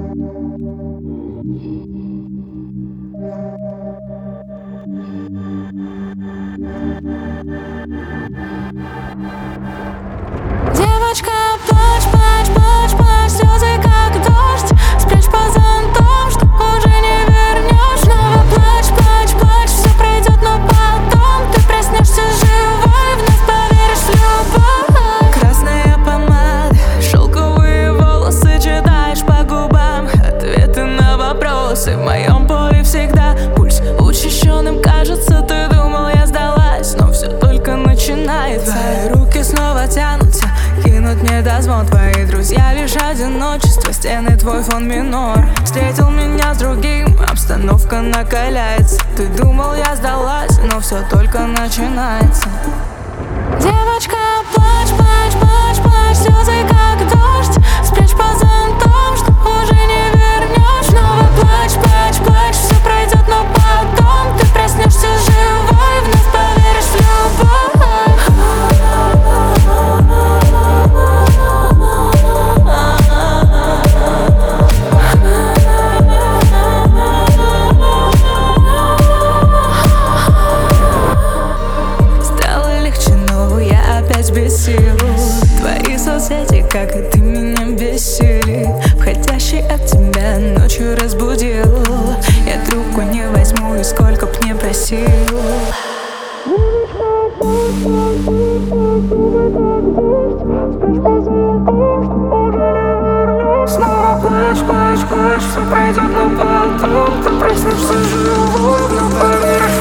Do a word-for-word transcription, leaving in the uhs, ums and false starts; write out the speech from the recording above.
Девочка, плачь, плачь, плачь, плачь, слезы как дождь. Спрячь по зонтам, что уже не вернешь. Снова плачь, плачь, плачь, все пройдет, но потом ты проснешься живой, вновь поверишь в любовь. Красная помада, шелковые волосы, читаешь по губам ответы на вопросы. В моем поле всегда пульс учащенным кажется. Ты думал, я сдалась, но все только начинается. Твои руки снова тянутся, кинуть мне дозвон. Твои друзья лишь одиночество, стены твой фон минор. Встретил меня с другим, обстановка накаляется. Ты думал, я сдалась, но все только начинается. Девочка, плачь, плачь, плачь, плачь, слезы как дождь. Спрячь по зонтам, что уже не вернешь. Снова плачь, плачь, плачь, все пройдет, но потом ты проснешься живой, вновь поверишь в любовь. Без сил. Твои соцсети, как и ты, меня бесили. Входящий от тебя ночью разбудил. Я трубку не возьму, и сколько б не просил. Снова плачь, плачь, плачь, все пройдет, но потом ты проснешься живой, но поверишь.